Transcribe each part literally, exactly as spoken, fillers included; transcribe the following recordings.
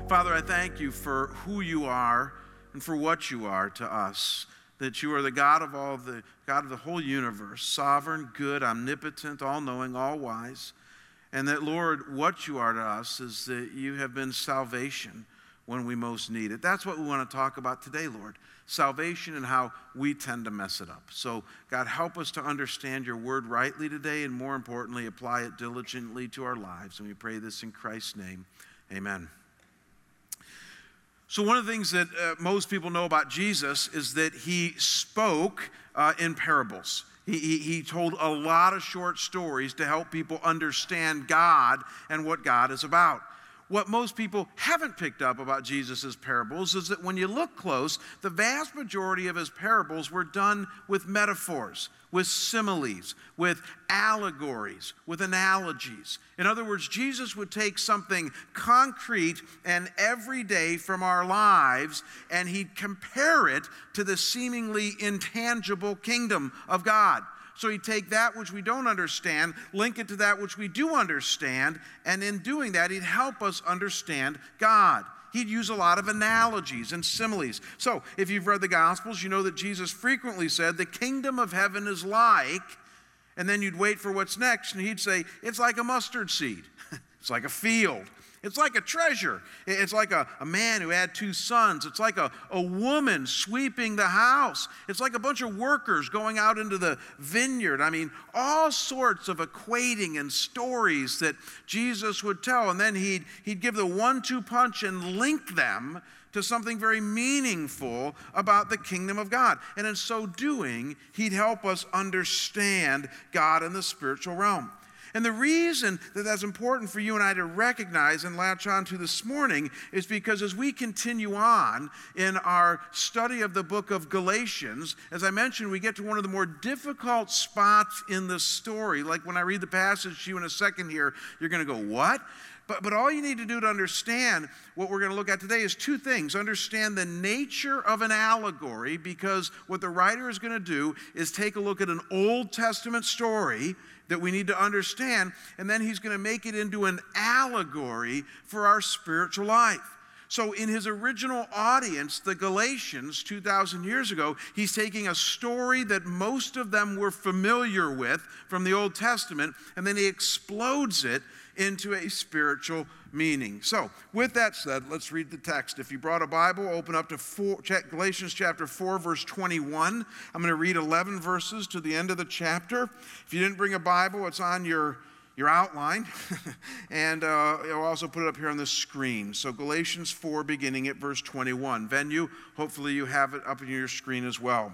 Father, I thank you for who you are and for what you are to us, that you are the God of all the God of the whole universe, sovereign, good, omnipotent, all-knowing, all-wise, and that, Lord, what you are to us is that you have been salvation when we most need it. That's what we want to talk about today, Lord, salvation and how we tend to mess it up. So, God, help us to understand your word rightly today and, more importantly, apply it diligently to our lives. And we pray this in Christ's name. Amen. So one of the things that uh, most people know about Jesus is that he spoke uh, in parables. He, he, he told a lot of short stories to help people understand God and what God is about. What most people haven't picked up about Jesus' parables is that when you look close, the vast majority of his parables were done with metaphors, with similes, with allegories, with analogies. In other words, Jesus would take something concrete and everyday from our lives, and he'd compare it to the seemingly intangible kingdom of God. So he'd take that which we don't understand, link it to that which we do understand, and in doing that, he'd help us understand God. He'd use a lot of analogies and similes. So if you've read the Gospels, you know that Jesus frequently said, the kingdom of heaven is like, and then you'd wait for what's next, and he'd say, it's like a mustard seed. It's like a field. It's like a treasure. It's like a, a man who had two sons. It's like a, a woman sweeping the house. It's like a bunch of workers going out into the vineyard. I mean, all sorts of equating and stories that Jesus would tell. And then he'd, he'd give the one-two punch and link them to something very meaningful about the kingdom of God. And in so doing, he'd help us understand God in the spiritual realm. And the reason that that's important for you and I to recognize and latch on to this morning is because as we continue on in our study of the book of Galatians, as I mentioned, we get to one of the more difficult spots in the story. Like when I read the passage to you in a second here, you're going to go, what? But, but all you need to do to understand what we're going to look at today is two things. Understand the nature of an allegory, because what the writer is going to do is take a look at an Old Testament story that we need to understand, and then he's going to make it into an allegory for our spiritual life. So in his original audience, the Galatians, two thousand years ago, he's taking a story that most of them were familiar with from the Old Testament, and then he explodes it into a spiritual meaning. So, with that said, let's read the text. If you brought a Bible, open up to four, Galatians chapter four, verse twenty-one. I'm going to read eleven verses to the end of the chapter. If you didn't bring a Bible, it's on your, your outline. and uh, I'll also put it up here on the screen. So, Galatians four, beginning at verse twenty-one. Venue, hopefully you have it up on your screen as well.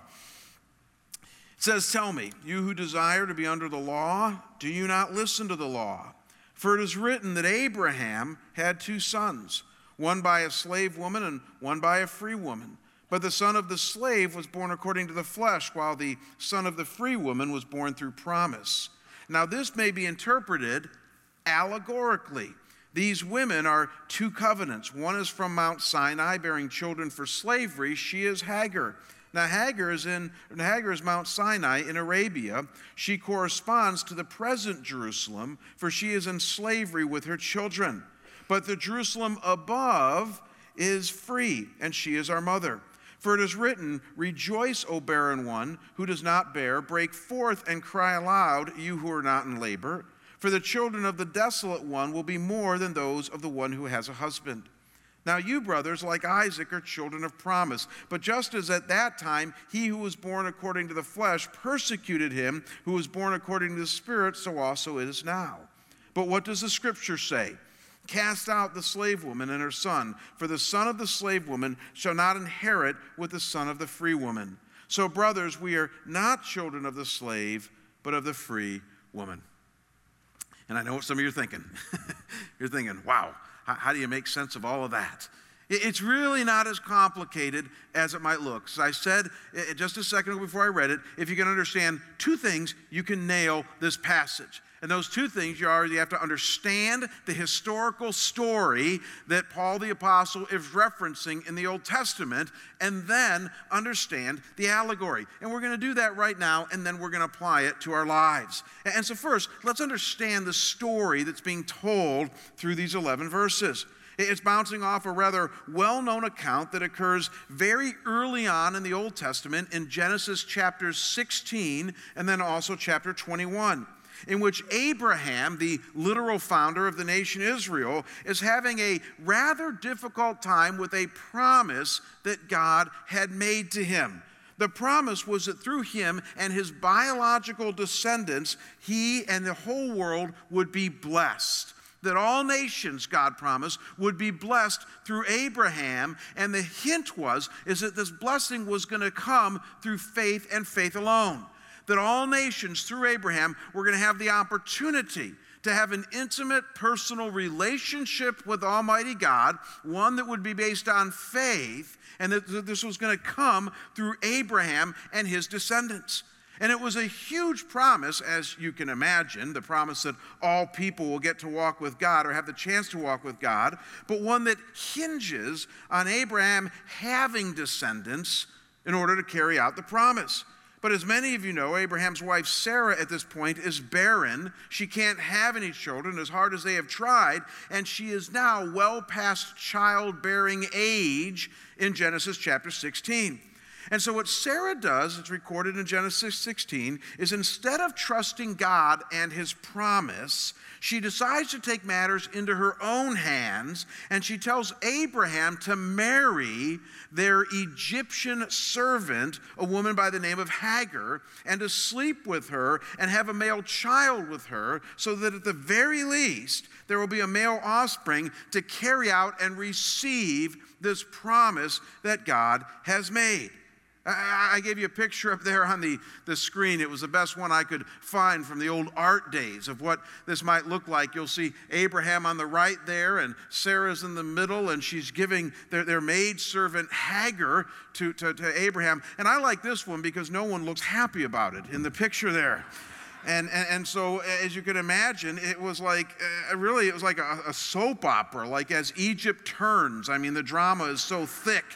It says, "Tell me, you who desire to be under the law, do you not listen to the law? For it is written that Abraham had two sons, one by a slave woman and one by a free woman. But the son of the slave was born according to the flesh, while the son of the free woman was born through promise. Now this may be interpreted allegorically. These women are two covenants. One is from Mount Sinai, bearing children for slavery. She is Hagar. Now Hagar is in Hagar is Mount Sinai in Arabia. She corresponds to the present Jerusalem, for she is in slavery with her children. But the Jerusalem above is free, and she is our mother. For it is written, 'Rejoice, O barren one who does not bear. Break forth and cry aloud, you who are not in labor. For the children of the desolate one will be more than those of the one who has a husband.' Now you, brothers, like Isaac, are children of promise. But just as at that time he who was born according to the flesh persecuted him who was born according to the Spirit, so also it is now. But what does the Scripture say? Cast out the slave woman and her son, for the son of the slave woman shall not inherit with the son of the free woman. So, brothers, we are not children of the slave, but of the free woman." And I know what some of you are thinking. You're thinking, wow. How do you make sense of all of that? It's really not as complicated as it might look. As I said just a second ago before I read it, if you can understand two things, you can nail this passage. And those two things you are, you have to understand the historical story that Paul the Apostle is referencing in the Old Testament, and then understand the allegory. And we're going to do that right now, and then we're going to apply it to our lives. And so first, let's understand the story that's being told through these eleven verses. It's bouncing off a rather well-known account that occurs very early on in the Old Testament in Genesis chapter sixteen and then also chapter twenty-one, in which Abraham, the literal founder of the nation Israel, is having a rather difficult time with a promise that God had made to him. The promise was that through him and his biological descendants, he and the whole world would be blessed. That all nations, God promised, would be blessed through Abraham. And the hint was, is that this blessing was going to come through faith and faith alone. That all nations through Abraham were going to have the opportunity to have an intimate personal relationship with Almighty God, one that would be based on faith, and that this was going to come through Abraham and his descendants. And it was a huge promise, as you can imagine, the promise that all people will get to walk with God or have the chance to walk with God, but one that hinges on Abraham having descendants in order to carry out the promise. But as many of you know, Abraham's wife Sarah at this point is barren. She can't have any children as hard as they have tried, and she is now well past childbearing age in Genesis chapter sixteen. And so what Sarah does, it's recorded in Genesis sixteen, is instead of trusting God and his promise, she decides to take matters into her own hands, and she tells Abraham to marry their Egyptian servant, a woman by the name of Hagar, and to sleep with her and have a male child with her, so that at the very least there will be a male offspring to carry out and receive this promise that God has made. I gave you a picture up there on the, the screen. It was the best one I could find from the old art days of what this might look like. You'll see Abraham on the right there, and Sarah's in the middle, and she's giving their, their maidservant Hagar to, to, to Abraham. And I like this one because no one looks happy about it in the picture there. And, and, and so, as you can imagine, it was like, uh, really, it was like a, a soap opera, like as Egypt turns. I mean, the drama is so thick.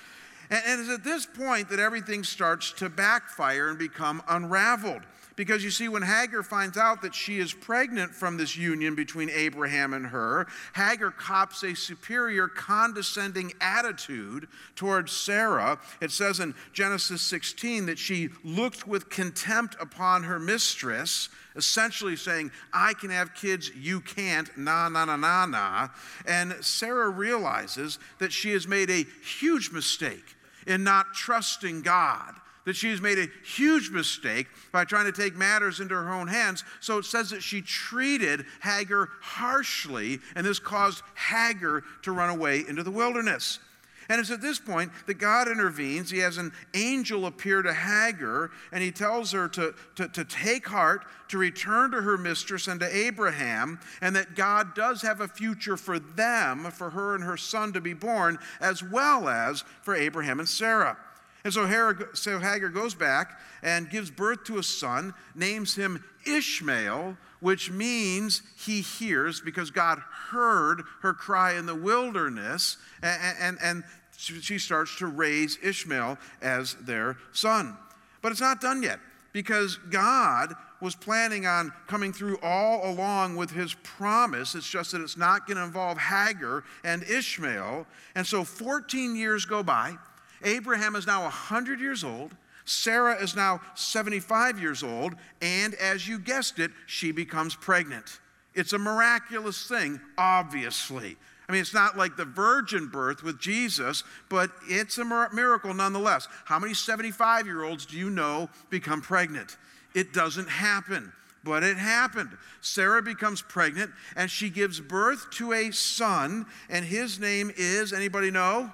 And it's at this point that everything starts to backfire and become unraveled. Because you see, when Hagar finds out that she is pregnant from this union between Abraham and her, Hagar cops a superior, condescending attitude towards Sarah. It says in Genesis sixteen that she looked with contempt upon her mistress, essentially saying, I can have kids, you can't, nah, nah, nah, nah, nah. And Sarah realizes that she has made a huge mistake in not trusting God, that she has made a huge mistake by trying to take matters into her own hands. So it says that she treated Hagar harshly, and this caused Hagar to run away into the wilderness. And it's at this point that God intervenes. He has an angel appear to Hagar, and he tells her to, to, to take heart, to return to her mistress and to Abraham, and that God does have a future for them, for her and her son to be born, as well as for Abraham and Sarah. And so Hagar goes back and gives birth to a son, names him Ishmael, which means he hears, because God heard her cry in the wilderness, and, and, and she starts to raise Ishmael as their son. But it's not done yet, because God was planning on coming through all along with his promise. It's just that it's not going to involve Hagar and Ishmael. And so fourteen years go by. Abraham is now one hundred years old. Sarah is now seventy-five years old, and as you guessed it, she becomes pregnant. It's a miraculous thing, obviously. I mean, it's not like the virgin birth with Jesus, but it's a miracle nonetheless. How many seventy-five-year-olds do you know become pregnant? It doesn't happen, but it happened. Sarah becomes pregnant, and she gives birth to a son, and his name is, anybody know?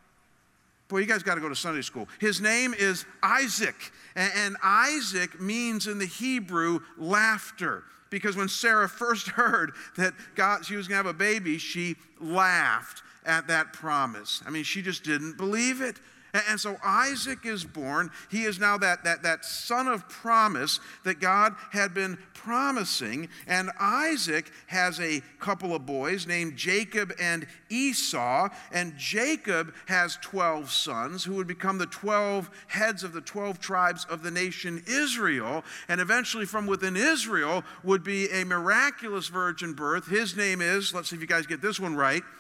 Boy, you guys got to go to Sunday school. His name is Isaac. And Isaac means in the Hebrew laughter. Because when Sarah first heard that God, she was going to have a baby, she laughed at that promise. I mean, she just didn't believe it. And so Isaac is born. He is now that, that, that son of promise that God had been promising. And Isaac has a couple of boys named Jacob and Esau. And Jacob has twelve sons who would become the twelve heads of the twelve tribes of the nation Israel. And eventually from within Israel would be a miraculous virgin birth. His name is, let's see if you guys get this one right,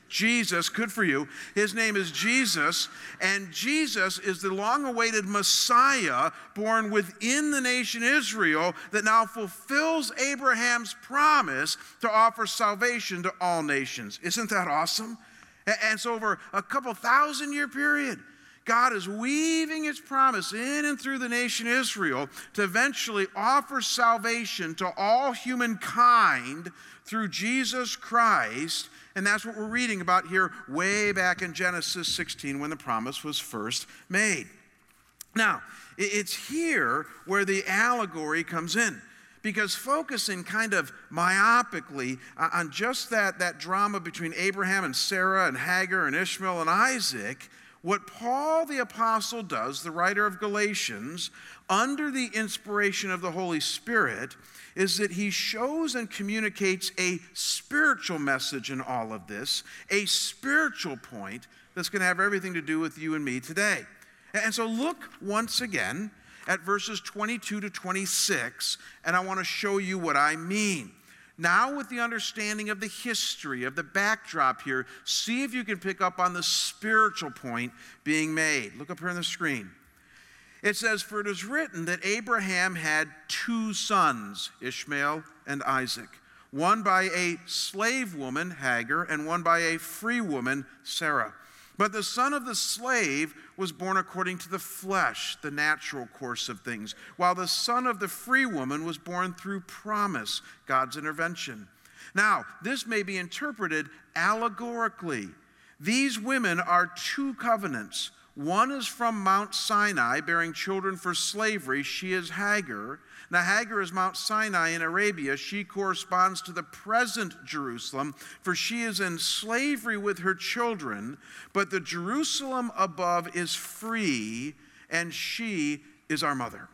Jesus, good for you. His name is Jesus, and Jesus is the long-awaited Messiah born within the nation Israel that now fulfills Abraham's promise to offer salvation to all nations. Isn't that awesome? And so over a couple thousand year period, God is weaving his promise in and through the nation Israel to eventually offer salvation to all humankind through Jesus Christ. And that's what we're reading about here way back in Genesis sixteen when the promise was first made. Now, it's here where the allegory comes in. Because focusing kind of myopically on just that, that drama between Abraham and Sarah and Hagar and Ishmael and Isaac, what Paul the Apostle does, the writer of Galatians, under the inspiration of the Holy Spirit, is that he shows and communicates a spiritual message in all of this, a spiritual point that's going to have everything to do with you and me today. And so look once again at verses twenty-two to twenty-six, and I want to show you what I mean. Now, with the understanding of the history, of the backdrop here, see if you can pick up on the spiritual point being made. Look up here on the screen. It says, "For it is written that Abraham had two sons, Ishmael and Isaac, one by a slave woman, Hagar, and one by a free woman, Sarah. But the son of the slave was born according to the flesh, the natural course of things, while the son of the free woman was born through promise, God's intervention. Now, this may be interpreted allegorically. These women are two covenants. One is from Mount Sinai, bearing children for slavery. She is Hagar. Now, Hagar is Mount Sinai in Arabia. She corresponds to the present Jerusalem, for she is in slavery with her children. But the Jerusalem above is free, and she is our mother."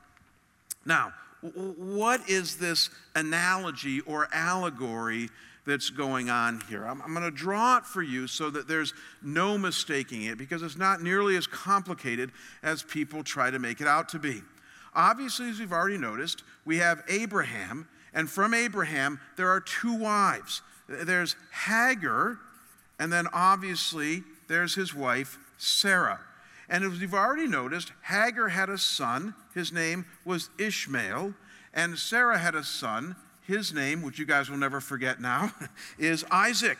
Now, what is this analogy or allegory that's going on here? I'm, I'm going to draw it for you so that there's no mistaking it, because it's not nearly as complicated as people try to make it out to be. Obviously, as we've already noticed, we have Abraham, and from Abraham, there are two wives. There's Hagar, and then obviously, there's his wife, Sarah. And as we've already noticed, Hagar had a son. His name was Ishmael, and Sarah had a son. His name, which you guys will never forget now, is Isaac.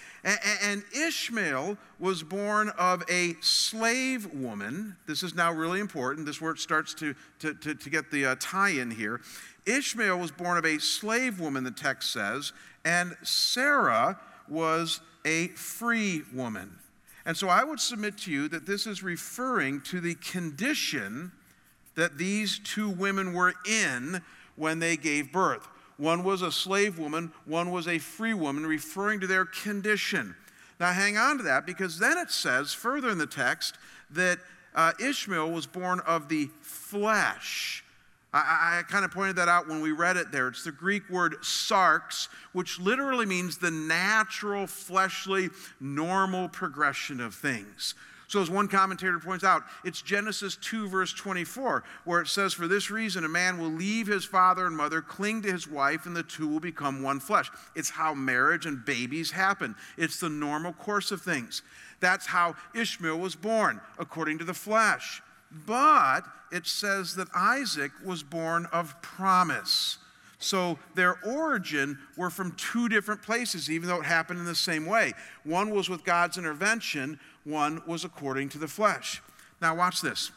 And Ishmael was born of a slave woman. This is now really important. This is where it starts to, to, to, to get the uh, tie-in here. Ishmael was born of a slave woman, the text says, and Sarah was a free woman. And so I would submit to you that this is referring to the condition that these two women were in when they gave birth. One was a slave woman, one was a free woman, referring to their condition. Now hang on to that, because then it says further in the text that uh, Ishmael was born of the flesh. I, I kind of pointed that out when we read it there. It's the Greek word sarx, which literally means the natural, fleshly, normal progression of things. So as one commentator points out, it's Genesis two, verse twenty-four, where it says, "For this reason a man will leave his father and mother, cling to his wife, and the two will become one flesh." It's how marriage and babies happen. It's the normal course of things. That's how Ishmael was born, according to the flesh. But it says that Isaac was born of promise. So their origin were from two different places, even though it happened in the same way. One was with God's intervention, one was according to the flesh. Now watch this.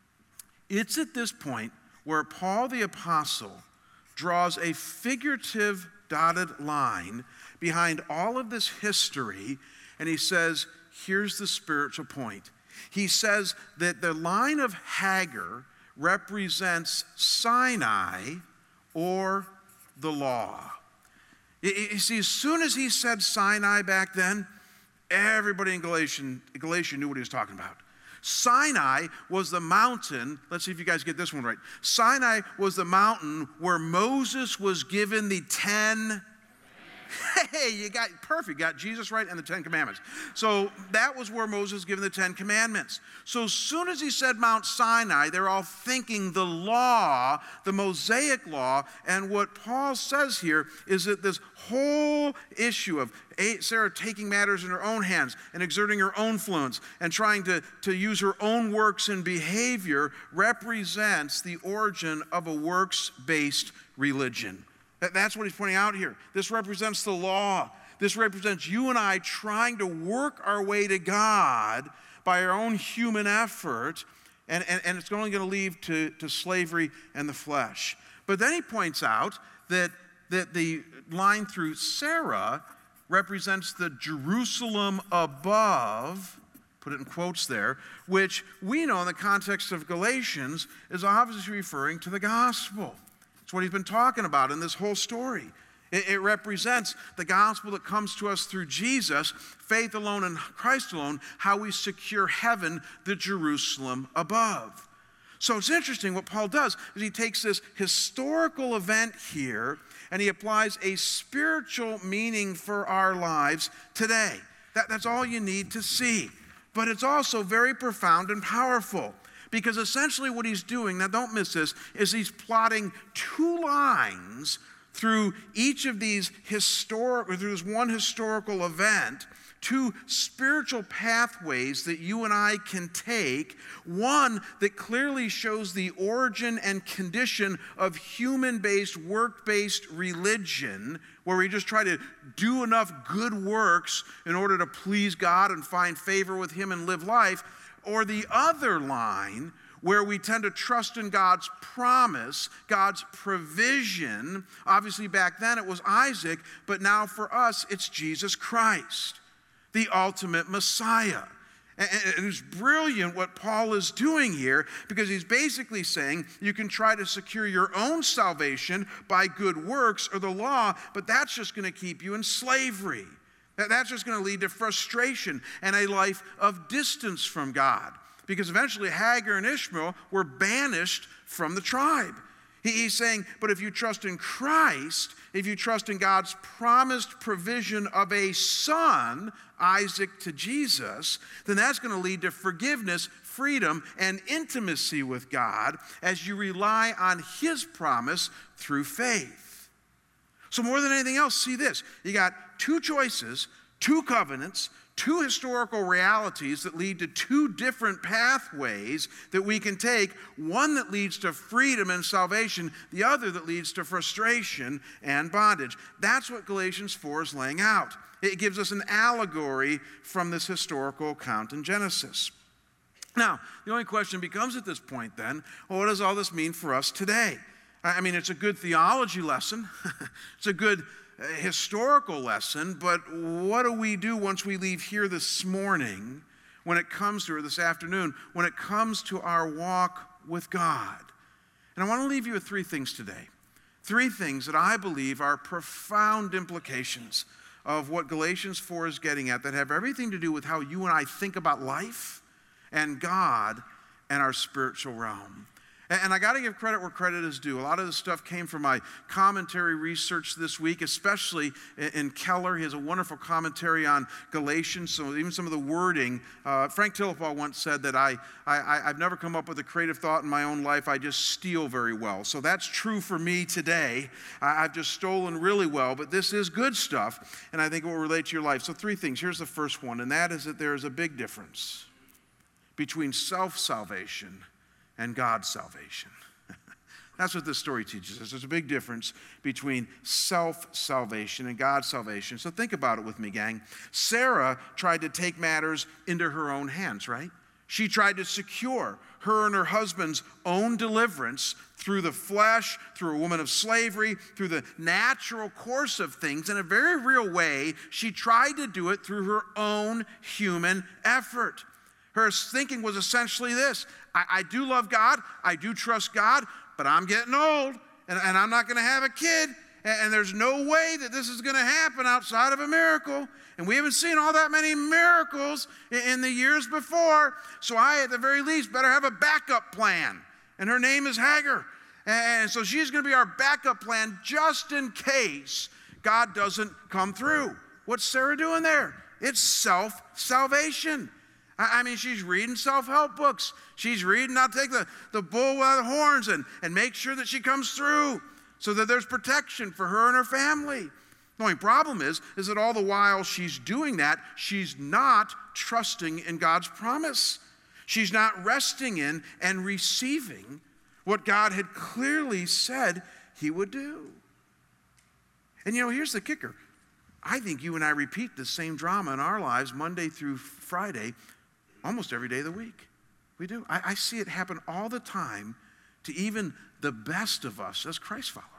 It's at this point where Paul the Apostle draws a figurative dotted line behind all of this history, and he says, here's the spiritual point. He says that the line of Hagar represents Sinai, or the law. You see, as soon as he said Sinai back then, everybody in Galatian, Galatia knew what he was talking about. Sinai was the mountain, let's see if you guys get this one right. Sinai was the mountain where Moses was given the Ten Hey, you got perfect, got Jesus right and the Ten Commandments. So that was where Moses was given the Ten Commandments. So as soon as he said Mount Sinai, they're all thinking the law, the Mosaic law, and what Paul says here is that this whole issue of Sarah taking matters in her own hands and exerting her own influence and trying to, to use her own works and behavior represents the origin of a works-based religion. That's what he's pointing out here. This represents the law. This represents you and I trying to work our way to God by our own human effort, and, and, and it's only going to lead to, to slavery and the flesh. But then he points out that, that the line through Sarah represents the Jerusalem above, put it in quotes there, which we know in the context of Galatians is obviously referring to the gospel. It's what he's been talking about in this whole story. It, it represents the gospel that comes to us through Jesus, faith alone in Christ alone, how we secure heaven, the Jerusalem above. So it's interesting what Paul does is he takes this historical event here and he applies a spiritual meaning for our lives today. That, that's all you need to see. But it's also very profound and powerful. Because essentially what he's doing, now don't miss this, is he's plotting two lines through each of these historic, or through this one historical event, two spiritual pathways that you and I can take. One that clearly shows the origin and condition of human-based, work-based religion, where we just try to do enough good works in order to please God and find favor with Him and live life. Or the other line where we tend to trust in God's promise, God's provision. Obviously back then it was Isaac, but now for us it's Jesus Christ, the ultimate Messiah. And it's brilliant what Paul is doing here, because he's basically saying you can try to secure your own salvation by good works or the law, but that's just going to keep you in slavery. That's just going to lead to frustration and a life of distance from God. Because eventually Hagar and Ishmael were banished from the tribe. He's saying, but if you trust in Christ, if you trust in God's promised provision of a son, Isaac to Jesus, then that's going to lead to forgiveness, freedom, and intimacy with God as you rely on His promise through faith. So more than anything else, see this. You got two choices, two covenants, two historical realities that lead to two different pathways that we can take. One that leads to freedom and salvation, the other that leads to frustration and bondage. That's what Galatians four is laying out. It gives us an allegory from this historical account in Genesis. Now, the only question becomes at this point then, well, what does all this mean for us today? I mean, it's a good theology lesson. It's a good uh, historical lesson, but what do we do once we leave here this morning when it comes to, or this afternoon, when it comes to our walk with God? And I want to leave you with three things today. Three things that I believe are profound implications of what Galatians four is getting at that have everything to do with how you and I think about life and God and our spiritual realm. And I got to give credit where credit is due. A lot of this stuff came from my commentary research this week, especially in Keller. He has a wonderful commentary on Galatians, so even some of the wording. Uh, Frank Tillipal once said that I, I, I've never come up with a creative thought in my own life. I just steal very well. So that's true for me today. I, I've just stolen really well, but this is good stuff, and I think it will relate to your life. So three things. Here's the first one, and that is that there is a big difference between self-salvation and God's salvation. That's what this story teaches us. There's a big difference between self-salvation and God's salvation. So think about it with me, gang. Sarah tried to take matters into her own hands, right? She tried to secure her and her husband's own deliverance through the flesh, through a woman of slavery, through the natural course of things. In a very real way, she tried to do it through her own human effort. Her thinking was essentially this: I, I do love God, I do trust God, but I'm getting old, and, and I'm not going to have a kid, and, and there's no way that this is going to happen outside of a miracle. And we haven't seen all that many miracles in, in the years before, so I, at the very least, better have a backup plan. And her name is Hagar. And so she's going to be our backup plan just in case God doesn't come through. What's Sarah doing there? It's self-salvation. I mean, she's reading self-help books. She's reading, I'll take the, the bull by the horns and, and make sure that she comes through so that there's protection for her and her family. The only problem is, is that all the while she's doing that, she's not trusting in God's promise. She's not resting in and receiving what God had clearly said he would do. And you know, here's the kicker. I think you and I repeat the same drama in our lives Monday through Friday, almost every day of the week. We do. I, I see it happen all the time to even the best of us as Christ followers.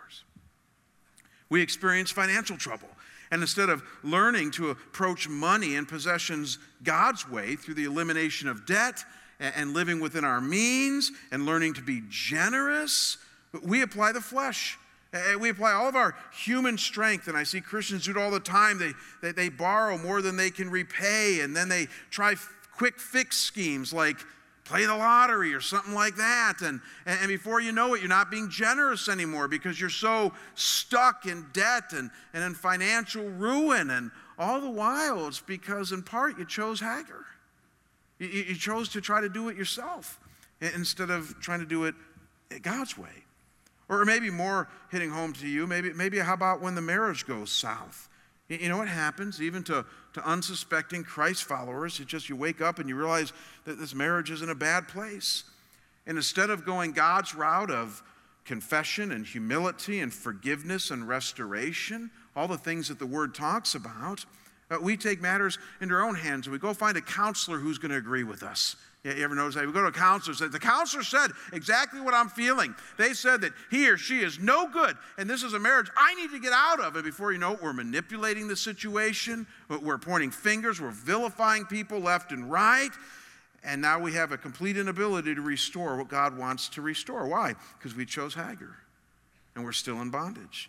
We experience financial trouble. And instead of learning to approach money and possessions God's way through the elimination of debt and, and living within our means and learning to be generous, we apply the flesh. We apply all of our human strength, and I see Christians do it all the time. They, they, they borrow more than they can repay, and then they try f- quick fix schemes like play the lottery or something like that. And, and before you know it, you're not being generous anymore because you're so stuck in debt and, and in financial ruin. And all the while, it's because in part you chose Hagar. You, you chose to try to do it yourself instead of trying to do it God's way. Or maybe more hitting home to you, maybe, maybe how about when the marriage goes south? You know what happens even to, to unsuspecting Christ followers? It's just you wake up and you realize that this marriage is in a bad place. And instead of going God's route of confession and humility and forgiveness and restoration, all the things that the Word talks about, uh, we take matters into our own hands and we go find a counselor who's going to agree with us. Yeah, you ever notice that? We go to a counselor, say, the counselor said exactly what I'm feeling. They said that he or she is no good, and this is a marriage I need to get out of. And before you know it, we're manipulating the situation. We're pointing fingers. We're vilifying people left and right. And now we have a complete inability to restore what God wants to restore. Why? Because we chose Hagar, and we're still in bondage.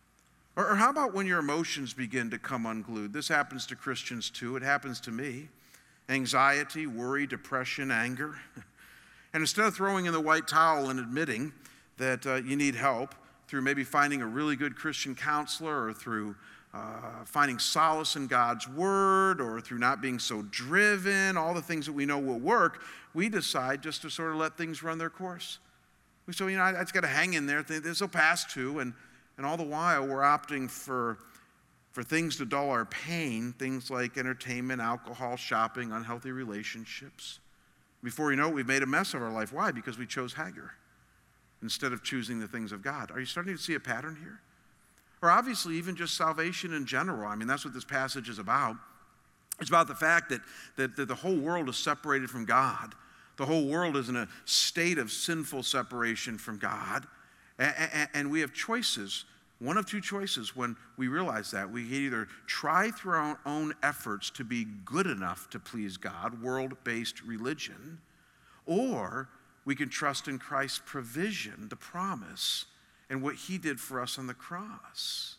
Or, or how about when your emotions begin to come unglued? This happens to Christians too. It happens to me. Anxiety, worry, depression, anger. And instead of throwing in the white towel and admitting that uh, you need help through maybe finding a really good Christian counselor or through uh, finding solace in God's word or through not being so driven, all the things that we know will work, we decide just to sort of let things run their course. We say, you know, I, I just got to hang in there. This will pass too. And, and all the while, we're opting for For things to dull our pain, things like entertainment, alcohol, shopping, unhealthy relationships. Before you know it, we've made a mess of our life. Why? Because we chose Hagar instead of choosing the things of God. Are you starting to see a pattern here? Or obviously, even just salvation in general. I mean, that's what this passage is about. It's about the fact that, that, that the whole world is separated from God. The whole world is in a state of sinful separation from God. And, and, and we have choices. One of two choices when we realize that. We can either try through our own efforts to be good enough to please God, world-based religion, or we can trust in Christ's provision, the promise, and what he did for us on the cross.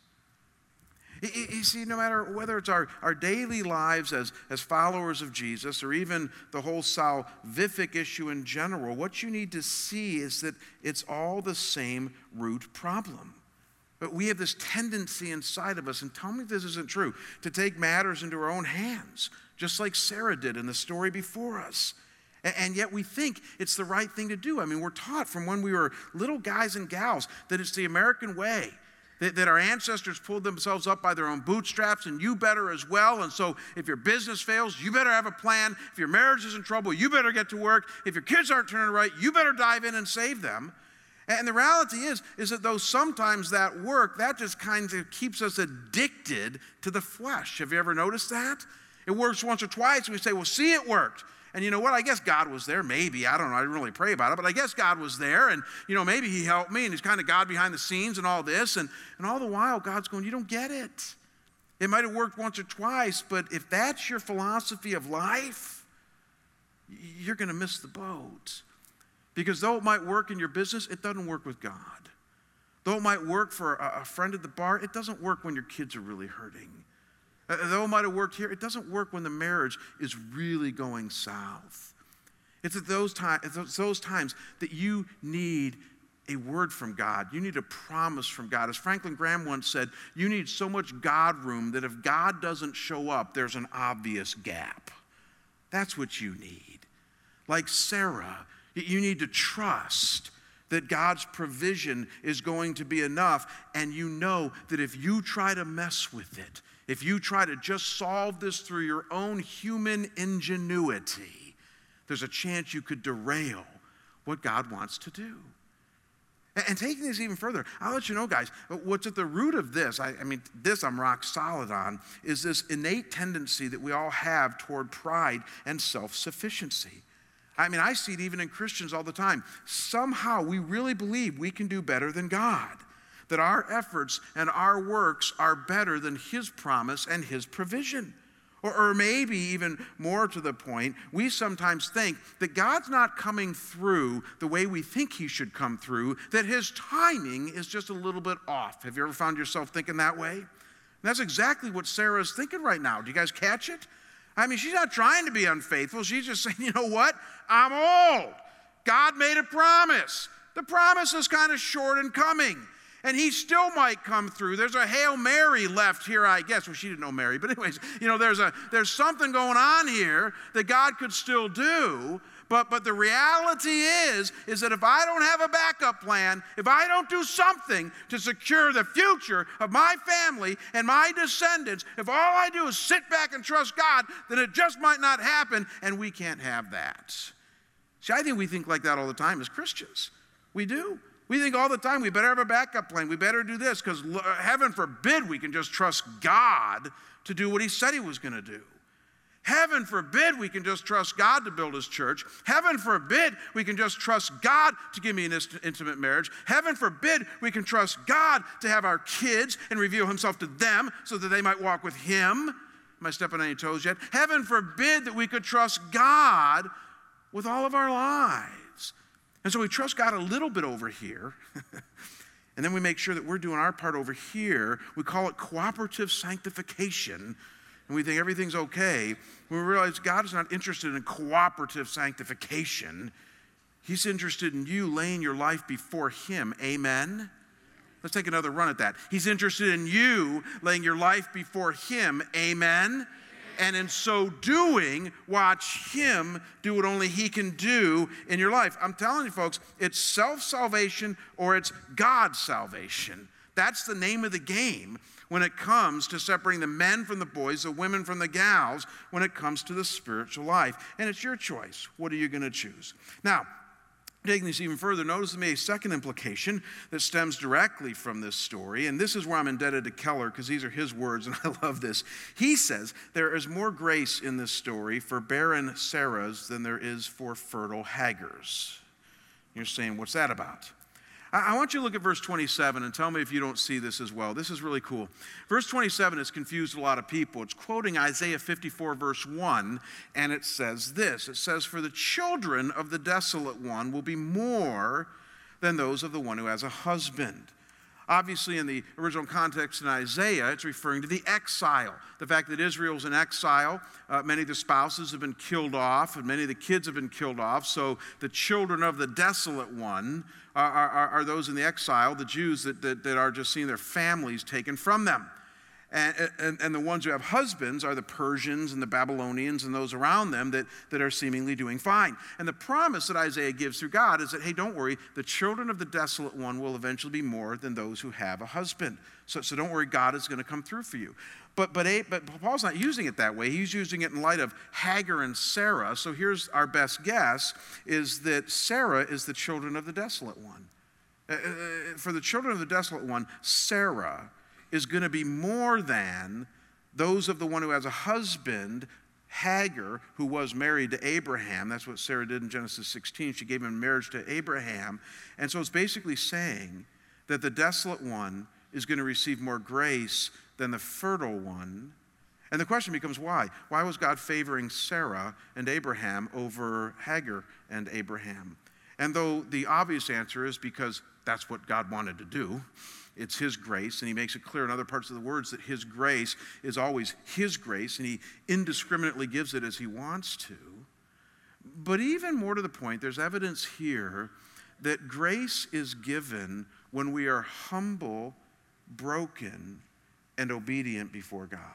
You see, no matter whether it's our, our daily lives as, as followers of Jesus or even the whole salvific issue in general, what you need to see is that it's all the same root problem. But we have this tendency inside of us, and tell me if this isn't true, to take matters into our own hands, just like Sarah did in the story before us. And yet we think it's the right thing to do. I mean, we're taught from when we were little guys and gals that it's the American way, that, that our ancestors pulled themselves up by their own bootstraps, and you better as well. And so if your business fails, you better have a plan. If your marriage is in trouble, you better get to work. If your kids aren't turning right, you better dive in and save them. And the reality is, is that though sometimes that work, that just kind of keeps us addicted to the flesh. Have you ever noticed that? It works once or twice, and we say, well, see, it worked. And you know what? I guess God was there. Maybe. I don't know. I didn't really pray about it, but I guess God was there. And, you know, maybe he helped me, and he's kind of God behind the scenes and all this. And, and all the while, God's going, you don't get it. It might have worked once or twice, but if that's your philosophy of life, you're going to miss the boat. Because though it might work in your business, it doesn't work with God. Though it might work for a, a friend at the bar, it doesn't work when your kids are really hurting. Uh, though it might have worked here, it doesn't work when the marriage is really going south. It's at those, time, it's those times that you need a word from God. You need a promise from God. As Franklin Graham once said, you need so much God room that if God doesn't show up, there's an obvious gap. That's what you need. Like Sarah, you need to trust that God's provision is going to be enough, and you know that if you try to mess with it, if you try to just solve this through your own human ingenuity, there's a chance you could derail what God wants to do. And taking this even further, I'll let you know, guys, what's at the root of this, I, I mean, this I'm rock solid on, is this innate tendency that we all have toward pride and self-sufficiency. I mean, I see it even in Christians all the time. Somehow we really believe we can do better than God, that our efforts and our works are better than His promise and His provision. Or, or maybe even more to the point, we sometimes think that God's not coming through the way we think He should come through, that His timing is just a little bit off. Have you ever found yourself thinking that way? And that's exactly what Sarah's thinking right now. Do you guys catch it? I mean, she's not trying to be unfaithful. She's just saying, you know what? I'm old. God made a promise. The promise is kind of short in coming. And He still might come through. There's a Hail Mary left here, I guess. Well, she didn't know Mary. But anyways, you know, there's a there's something going on here that God could still do. But, but the reality is, is that if I don't have a backup plan, if I don't do something to secure the future of my family and my descendants, if all I do is sit back and trust God, then it just might not happen, and we can't have that. See, I think we think like that all the time as Christians. We do. We think all the time, we better have a backup plan. We better do this, because heaven forbid we can just trust God to do what He said He was going to do. Heaven forbid we can just trust God to build His church. Heaven forbid we can just trust God to give me an intimate marriage. Heaven forbid we can trust God to have our kids and reveal Himself to them so that they might walk with Him. Am I stepping on any toes yet? Heaven forbid that we could trust God with all of our lives. And so we trust God a little bit over here, and then we make sure that we're doing our part over here. We call it cooperative sanctification, and we think everything's okay. When we realize God is not interested in cooperative sanctification. He's interested in you laying your life before Him. Amen? Let's take another run at that. He's interested in you laying your life before Him. Amen? And in so doing, watch Him do what only He can do in your life. I'm telling you, folks, it's self-salvation or it's God's salvation. That's the name of the game when it comes to separating the men from the boys, the women from the gals, when it comes to the spiritual life. And it's your choice. What are you going to choose? Now, taking this even further, notice to me a second implication that stems directly from this story, and this is where I'm indebted to Keller, because these are his words, and I love this. He says, there is more grace in this story for barren Sarahs than there is for fertile Hagars. You're saying, what's that about? I want you to look at verse twenty-seven and tell me if you don't see this as well. This is really cool. Verse twenty-seven has confused a lot of people. It's quoting Isaiah fifty-four, verse one, and it says this. It says, for the children of the desolate one will be more than those of the one who has a husband. Obviously, in the original context in Isaiah, it's referring to the exile. The fact that Israel's in exile, uh, many of the spouses have been killed off, and many of the kids have been killed off. So the children of the desolate one are, are, are those in the exile, the Jews that, that, that are just seeing their families taken from them. And, and, and the ones who have husbands are the Persians and the Babylonians and those around them that, that are seemingly doing fine. And the promise that Isaiah gives through God is that, hey, don't worry, the children of the desolate one will eventually be more than those who have a husband. So, so don't worry, God is going to come through for you. But, but, but Paul's not using it that way. He's using it in light of Hagar and Sarah. So here's our best guess, is that Sarah is the children of the desolate one. Uh, for the children of the desolate one, Sarah is going to be more than those of the one who has a husband, Hagar, who was married to Abraham. That's what Sarah did in Genesis sixteen. She gave him marriage to Abraham. And so it's basically saying that the desolate one is going to receive more grace than the fertile one. And the question becomes why? Why was God favoring Sarah and Abraham over Hagar and Abraham? And though the obvious answer is because that's what God wanted to do, it's His grace, and He makes it clear in other parts of the words that His grace is always His grace, and He indiscriminately gives it as He wants to. But even more to the point, there's evidence here that grace is given when we are humble, broken, and obedient before God.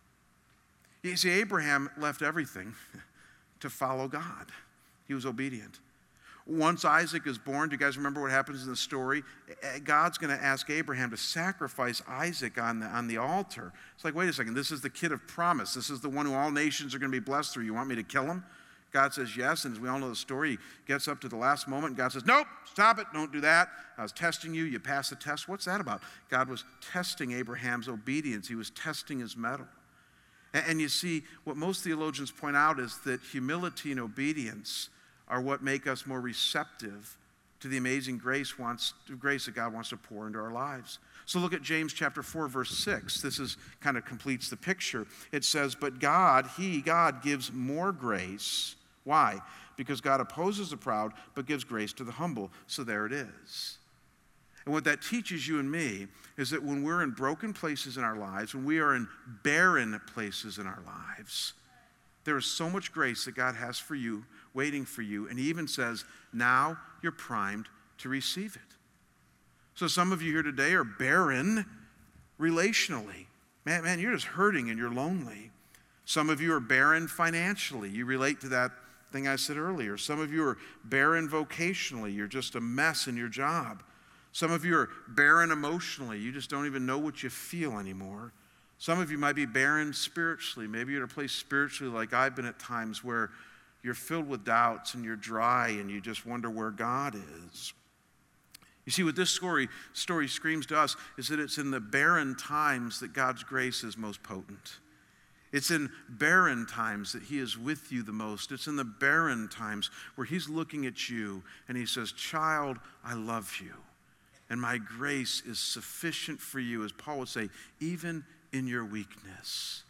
You see, Abraham left everything to follow God. He was obedient. Once Isaac is born, do you guys remember what happens in the story? God's going to ask Abraham to sacrifice Isaac on the, on the altar. It's like, wait a second, this is the kid of promise. This is the one who all nations are going to be blessed through. You want me to kill him? God says yes, and as we all know the story, he gets up to the last moment, and God says, nope, stop it, don't do that. I was testing you, you passed the test. What's that about? God was testing Abraham's obedience. He was testing his mettle. And, and you see, what most theologians point out is that humility and obedience are what make us more receptive to the amazing grace wants grace that God wants to pour into our lives. So look at James chapter four, verse six. This is kind of completes the picture. It says, but God, he, God, gives more grace. Why? Because God opposes the proud, but gives grace to the humble. So there it is. And what that teaches you and me is that when we're in broken places in our lives, when we are in barren places in our lives, there is so much grace that God has for you, waiting for you. And he even says, now you're primed to receive it. So some of you here today are barren relationally. Man, man, you're just hurting and you're lonely. Some of you are barren financially. You relate to that thing I said earlier. Some of you are barren vocationally. You're just a mess in your job. Some of you are barren emotionally. You just don't even know what you feel anymore. Some of you might be barren spiritually. Maybe you're at a place spiritually like I've been at times where you're filled with doubts and you're dry and you just wonder where God is. You see, what this story, story screams to us is that it's in the barren times that God's grace is most potent. It's in barren times that he is with you the most. It's in the barren times where he's looking at you and he says, child, I love you. And my grace is sufficient for you, as Paul would say, even in your weakness.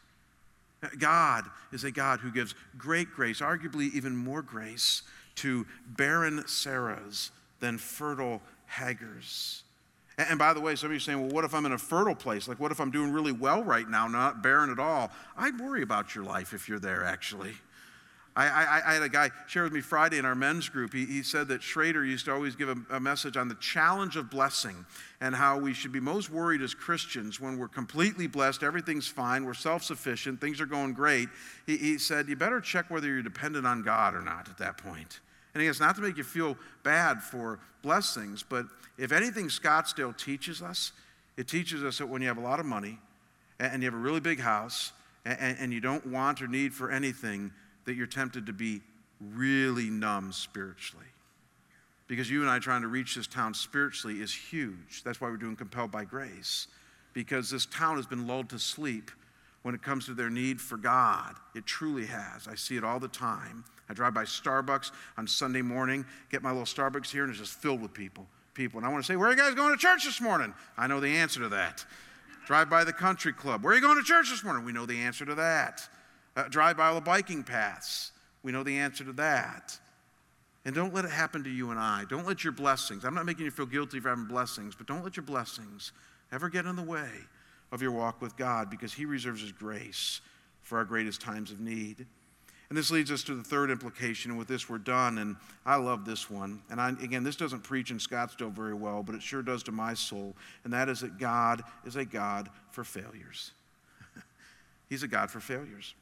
God is a God who gives great grace, arguably even more grace, to barren Sarahs than fertile Hagars. And by the way, some of you are saying, well, what if I'm in a fertile place? Like, what if I'm doing really well right now, not barren at all? I'd worry about your life if you're there, actually. I, I, I had a guy share with me Friday in our men's group. He, he said that Schrader used to always give a, a message on the challenge of blessing and how we should be most worried as Christians when we're completely blessed, everything's fine, we're self-sufficient, things are going great. He, he said, you better check whether you're dependent on God or not at that point. And he goes, not to make you feel bad for blessings, but if anything Scottsdale teaches us, it teaches us that when you have a lot of money and you have a really big house and, and you don't want or need for anything, that you're tempted to be really numb spiritually. Because you and I trying to reach this town spiritually is huge. That's why we're doing Compelled by Grace. Because this town has been lulled to sleep when it comes to their need for God. It truly has. I see it all the time. I drive by Starbucks on Sunday morning, get my little Starbucks here, and it's just filled with people. People. And I want to say, where are you guys going to church this morning? I know the answer to that. Drive by the country club. Where are you going to church this morning? We know the answer to that. Uh, drive by all the biking paths. We know the answer to that. And don't let it happen to you and I. Don't let your blessings, I'm not making you feel guilty for having blessings, but don't let your blessings ever get in the way of your walk with God, because he reserves his grace for our greatest times of need. And this leads us to the third implication, and with this we're done, and I love this one. And I, again, this doesn't preach in Scottsdale very well, but it sure does to my soul, and that is that God is a God for failures. He's a God for failures.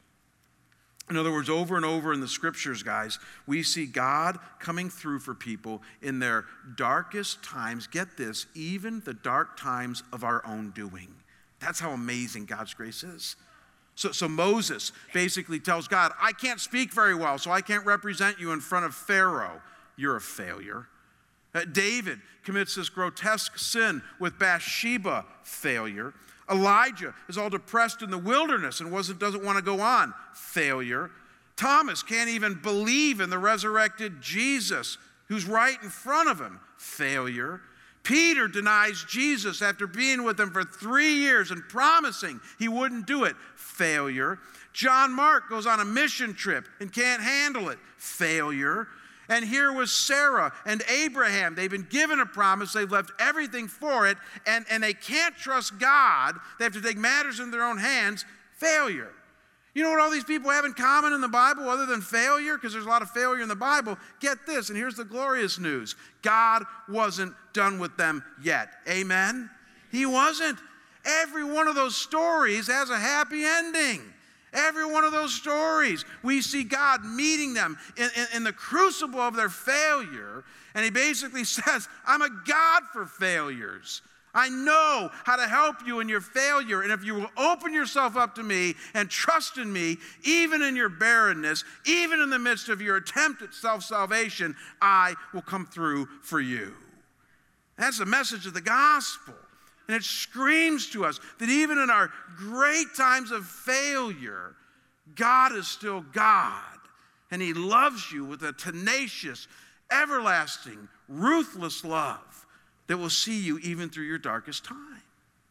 In other words, over and over in the scriptures, guys, we see God coming through for people in their darkest times. Get this, even the dark times of our own doing. That's how amazing God's grace is. So, so Moses basically tells God, I can't speak very well, so I can't represent you in front of Pharaoh. You're a failure. Uh, David commits this grotesque sin with Bathsheba, failure. Elijah is all depressed in the wilderness and wasn't, doesn't want to go on. Failure. Thomas can't even believe in the resurrected Jesus who's right in front of him. Failure. Peter denies Jesus after being with him for three years and promising he wouldn't do it. Failure. John Mark goes on a mission trip and can't handle it. Failure. And here was Sarah and Abraham. They've been given a promise. They've left everything for it. And, and they can't trust God. They have to take matters in their own hands. Failure. You know what all these people have in common in the Bible other than failure? Because there's a lot of failure in the Bible. Get this, and here's the glorious news. God wasn't done with them yet. Amen? He wasn't. Every one of those stories has a happy ending. Every one of those stories, we see God meeting them in, in, in the crucible of their failure. And he basically says, I'm a God for failures. I know how to help you in your failure. And if you will open yourself up to me and trust in me, even in your barrenness, even in the midst of your attempt at self-salvation, I will come through for you. That's the message of the gospel. And it screams to us that even in our great times of failure, God is still God. And he loves you with a tenacious, everlasting, ruthless love that will see you even through your darkest time.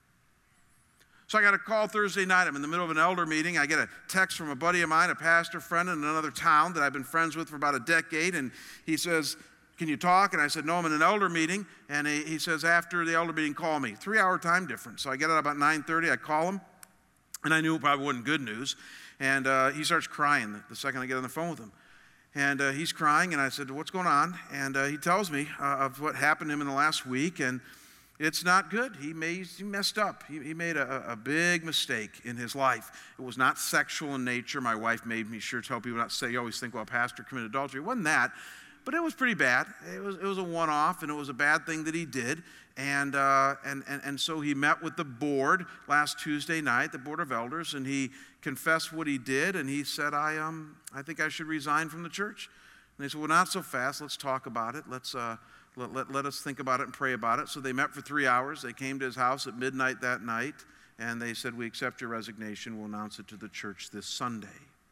So I got a call Thursday night. I'm in the middle of an elder meeting. I get a text from a buddy of mine, a pastor friend in another town that I've been friends with for about a decade. And he says, can you talk? And I said, no, I'm in an elder meeting. And he, he says, after the elder meeting, call me. Three-hour time difference. So I get out about nine thirty. I call him. And I knew it probably wasn't good news. And uh, he starts crying the, the second I get on the phone with him. And uh, he's crying, and I said, what's going on? And uh, he tells me uh, of what happened to him in the last week, and it's not good. He, made, he messed up. He, he made a, a big mistake in his life. It was not sexual in nature. My wife made me sure to tell people not to say, you always think, well, a pastor committed adultery. It wasn't that, but it was pretty bad. It was, it was a one-off, and it was a bad thing that he did. And, uh, and, and, and so he met with the board last Tuesday night, the Board of Elders, and he confessed what he did, and he said, I, um, I think I should resign from the church. And they said, well, not so fast. Let's talk about it. Let's, uh, let, let, let us think about it and pray about it. So they met for three hours. They came to his house at midnight that night, and they said, we accept your resignation. We'll announce it to the church this Sunday.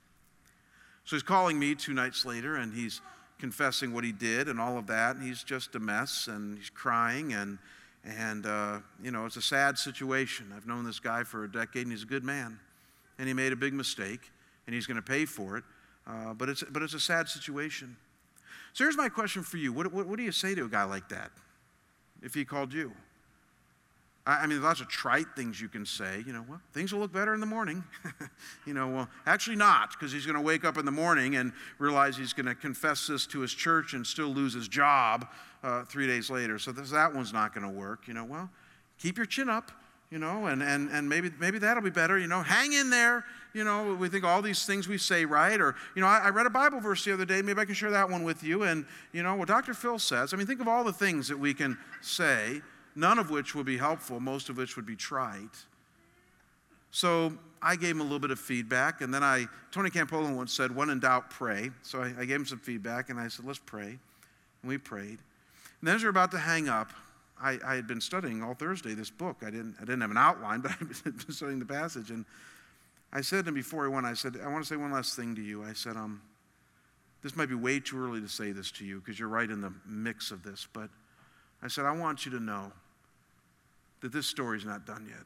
So he's calling me two nights later, and he's confessing what he did and all of that, and he's just a mess, and he's crying, and And, uh, you know, it's a sad situation. I've known this guy for a decade, and he's a good man. And he made a big mistake, and he's going to pay for it. Uh, but, it's, but it's a sad situation. So here's my question for you. What, what, what do you say to a guy like that if he called you? I, I mean, there's lots of trite things you can say. You know, well, things will look better in the morning. you know, well, actually not, because he's going to wake up in the morning and realize he's going to confess this to his church and still lose his job Uh, three days later. So this, that one's not going to work. You know, well, keep your chin up, you know, and, and, and maybe maybe that'll be better. You know, hang in there. You know, we think all these things we say, right? Or, you know, I, I read a Bible verse the other day. Maybe I can share that one with you. And, you know, what Doctor Phil says, I mean, think of all the things that we can say, none of which will be helpful, most of which would be trite. So I gave him a little bit of feedback. And then I, Tony Campolo once said, when in doubt, pray. So I, I gave him some feedback, and I said, let's pray. And we prayed. And then as we were about to hang up, I, I had been studying all Thursday this book. I didn't, I didn't have an outline, but I had been studying the passage. And I said to him before he went, I said, I want to say one last thing to you. I said, um, this might be way too early to say this to you because you're right in the mix of this. But I said, I want you to know that this story's not done yet.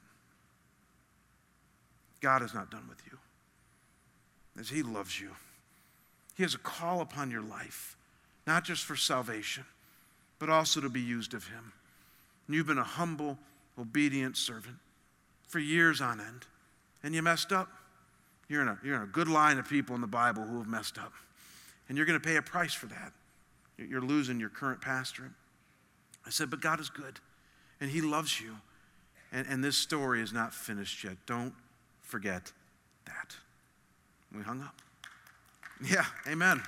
God is not done with you. As he loves you. He has a call upon your life, not just for salvation, but also to be used of him. And you've been a humble, obedient servant for years on end, and you messed up. You're in a, you're in a good line of people in the Bible who have messed up, and you're going to pay a price for that. You're losing your current pastorate. I said, but God is good, and he loves you, and, and this story is not finished yet. Don't forget that. We hung up. Yeah, amen.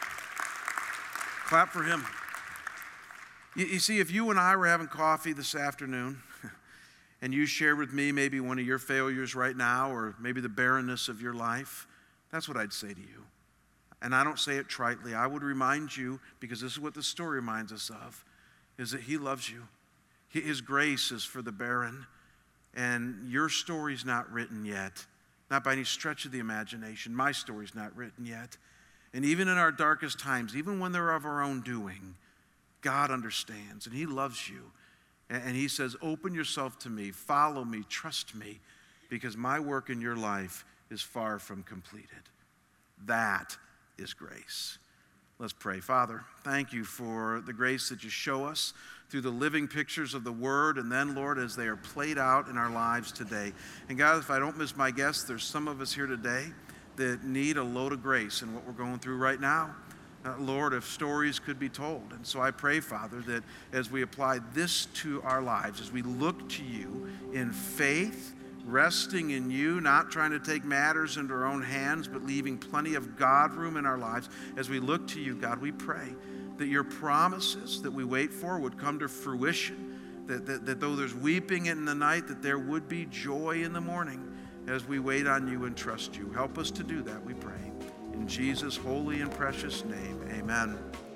Clap for him. You, you see, if you and I were having coffee this afternoon and you shared with me maybe one of your failures right now or maybe the barrenness of your life, that's what I'd say to you. And I don't say it tritely. I would remind you, because this is what the story reminds us of, is that he loves you. His grace is for the barren. And your story's not written yet, not by any stretch of the imagination. My story's not written yet. And even in our darkest times, even when they're of our own doing, God understands, and he loves you. And he says, open yourself to me, follow me, trust me, because my work in your life is far from completed. That is grace. Let's pray. Father, thank you for the grace that you show us through the living pictures of the Word, and then, Lord, as they are played out in our lives today. And God, if I don't miss my guess, there's some of us here today that need a load of grace in what we're going through right now. Uh, Lord, if stories could be told. And so I pray, Father, that as we apply this to our lives, as we look to you in faith, resting in you, not trying to take matters into our own hands, but leaving plenty of God room in our lives, as we look to you, God, we pray that your promises that we wait for would come to fruition, that, that, that though there's weeping in the night, that there would be joy in the morning as we wait on you and trust you. Help us to do that, we pray. In Jesus' holy and precious name, amen.